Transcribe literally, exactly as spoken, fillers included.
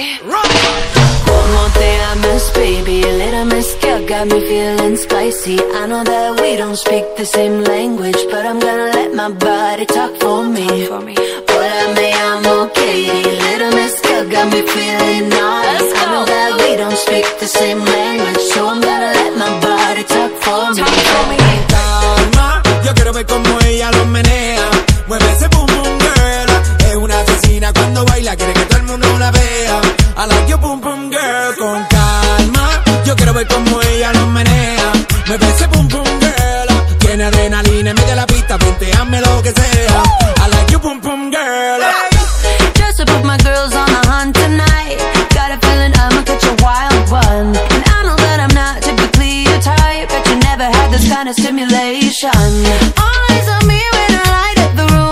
baby. Como te llamas, baby? Little Miss Girl got me feeling spicy. I know that we don't speak the same language, but I'm gonna let my body talk for me. Hola, me llamo Katie. Little Miss Girl got me feeling naughty. I know that we don't speak the same language, so I'm gonna let my body talk for me. Calma, yo quiero ver cómo ella lo menea. Mueve ese boom boom girl. Es una asesina cuando baila, quiere que todo el mundo la vea. I like your boom boom girl. Con calma, yo quiero ver cómo